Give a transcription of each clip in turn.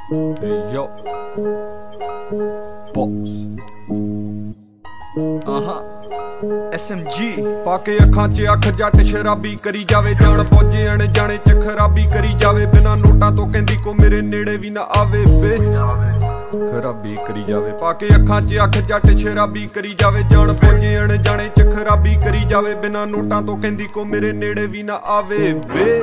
Hey yo, boss. SMG ਪਾ ਕੇ ਅੱਖਾਂ 'ਚ ਅੱਖ ਜੱਟ ਸ਼ਰਾਬੀ ਕਰੀ ਜਾਵੇ, ਜਾਣ ਪਹੁੰਚੇ ਅਣਜਾਣੇ 'ਚ ਖਰਾਬੀ ਕਰੀ ਜਾਵੇ, ਬਿਨਾਂ ਨੋਟਾਂ ਤੋਂ ਕਹਿੰਦੀ ਕੋ ਮੇਰੇ ਨੇੜੇ ਵੀ ਨਾ ਆਵੇ ਬੇ ਖਰਾਬੀ ਕਰੀ ਜਾਵੇ। ਪਾ ਕੇ ਅੱਖਾਂ 'ਚ ਅੱਖ ਜੱਟ ਸ਼ਰਾਬੀ ਕਰੀ ਜਾਵੇ, ਜਾਣ ਪਹੁੰਚੇ ਅਣਜਾਣੇ 'ਚ ਖਰਾਬੀ ਕਰੀ ਜਾਵੇ, ਬਿਨਾਂ ਨੋਟਾਂ ਤੋਂ ਕਹਿੰਦੀ ਕੋ ਮੇਰੇ ਨੇੜੇ ਵੀ ਨਾ ਆਵੇ ਬੇ।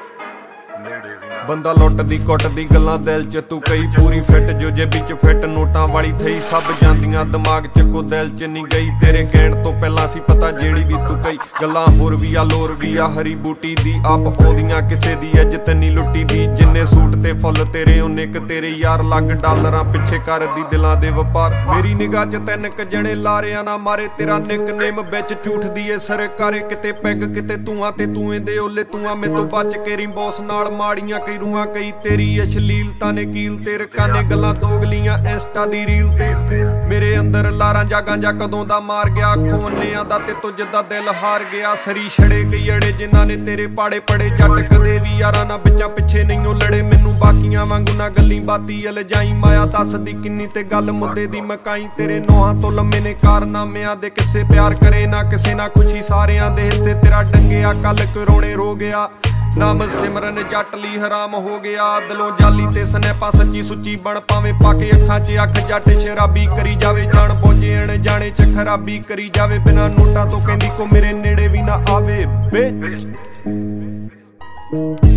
ਬੰਦਾ ਲੁੱਟਦੀ ਕੁੱਟਦੀ ਗੱਲਾਂ ਦਿਲ 'ਚ ਤੂੰ ਕਈ, ਪੂਰੀ ਫਿੱਟ ਜੋ ਜੇਬੀ 'ਚ ਫਿੱਟ ਨੋਟਾਂ ਵਾਲੀ ਥਈ, ਸਭ ਜਾਂਦੀਆਂ ਦਿਮਾਗ 'ਚ ਕੋ ਦਿਲ 'ਚ ਨਹੀਂ ਗਈ, ਤੇਰੇ ਕਹਿਣ ਤੋਂ ਪਹਿਲਾਂ ਸੀ ਪਤਾ ਜਿਹੜੀ ਵੀ ਤੂੰ ਕਈ ਗੱਲਾਂ ਹੋਰ ਵੀ ਆ ਲੋਰ ਵੀ ਆ ਹਰੀ ਬੂਟੀ ਦੀ, ਆਪ ਆਉਂਦੀਆਂ ਕਿਸੇ ਦੀ ਇੱਜ਼ਤ ਨਹੀਂ ਲੁੱਟੀ ਦੀ, ਜਿੰਨੇ ਸੂਟ ਤੇ ਫੁੱਲ ਤੇਰੇ ਉਹਨੇ ਕ ਤੇਰੇ ਯਾਰ, ਲੱਗ ਡਾਲਰਾਂ ਪਿੱਛੇ ਕਰਦੀ ਦਿਲਾਂ ਦੇ ਵਪਾਰ, ਮੇਰੀ ਨਿਗਾਹ 'ਚ ਤਿੰਨ ਕ ਜਣੇ ਲਾਰਿਆਂ ਨਾ ਮਾਰੇ, ਤੇਰਾ ਨਿਕਨੇਮ ਵਿੱਚ ਝੂਠ ਦੀ ਏ ਸਰਕਾਰੇ, ਕਿਤੇ ਪੈਗ ਕਿਤੇ ਤੂੰ ਆ ਤੇ ਤੂੰ ਇਹਦੇ ਓਲੇ ਤੂੰ ਆ, ਮੇਰੇ ਤੋਂ ਬਚ ਕੇ ਰੀ ਬੌਸ ਨਾਲ ਮਾੜੀਆਂ ਰੂਹਾਂ ਕਈ, ਤੇਰੀ ਅਸ਼ਲੀਲਤਾ ਨੇ ਕੀਲ ਤੇ ਰਕਾਨੇ ਗੱਲਾਂ ਦੋਗਲੀਆਂ ਇੰਸਟਾ ਦੀ ਰੀਲ ਤੇ, ਮੇਰੇ ਅੰਦਰ ਲਾਰਾਂ ਜਾਗਾਂ ਜਾ ਕਦੋਂ ਦਾ ਮਾਰ ਗਿਆ, ਅੱਖੋਂ ਅੰਨਿਆਂ ਦਾ ਤੇ ਤੁਝ ਦਾ ਦਿਲ ਹਾਰ ਗਿਆ, ਸਰੀ ਛੜੇ ਕਈ ਅੜੇ ਜਿਨ੍ਹਾਂ ਨੇ ਤੇਰੇ ਪਾੜੇ ਪੜੇ, ਜੱਟ ਕਦੇ ਵੀ ਯਾਰਾਂ ਨਾ ਵਿੱਚਾਂ ਪਿੱਛੇ ਨਹੀਂ ਉਹ ਲੜੇ, ਮੈਨੂੰ ਬਾਕੀਆਂ ਵਾਂਗੂ ਨਾ ਗੱਲੀ ਬਾਤੀ ਅਲਜਾਈ, ਮਾਇਆ ਦੱਸਦੀ ਕਿੰਨੀ ਤੇ ਗੱਲ ਮੁੱਦੇ ਦੀ ਮਕਾਈ, ਤੇਰੇ ਨੋਹਾਂ ਤੋਂ ਲੰਮੇ ਨੇ ਕਾਰਨਾਮਿਆਂ ਦੇ ਕਿਸੇ, ਪਿਆਰ ਕਰੇ ਨਾ ਕਿਸੇ ਨਾ ਖੁਸ਼ੀ ਸਾਰਿਆਂ ਦੇ ਹਿੱਸੇ, ਤੇਰਾ ਡੰਗਿਆ ਕੱਲ ਕਰੋੜੇ ਰੋ ਗਿਆ, ਨਾਮ ਸਿਮਰਨ ਜੱਟ ਲਈ ਹਰਾਮ ਹੋ ਗਿਆ, ਦਿਲੋਂ ਜਾਲੀ ਤੇ ਸਨੈਪਾ ਸੱਚੀ ਸੁੱਚੀ ਬਣ ਪਾਵੇਂ, ਪਾ ਕੇ ਅੱਖਾਂ 'ਚ ਅੱਖ ਜੱਟ ਸ਼ਰਾਬੀ ਕਰੀ ਜਾਵੇ, ਜਾਣ ਪਹੁੰਚੇ ਅਣਜਾਣੇ 'ਚ ਖਰਾਬੀ ਕਰੀ ਜਾਵੇ, ਬਿਨਾਂ ਨੋਟਾਂ ਤੋਂ ਕਹਿੰਦੀ ਕੋ ਮੇਰੇ ਨੇੜੇ ਵੀ ਨਾ ਆਵੇ ਬੇ।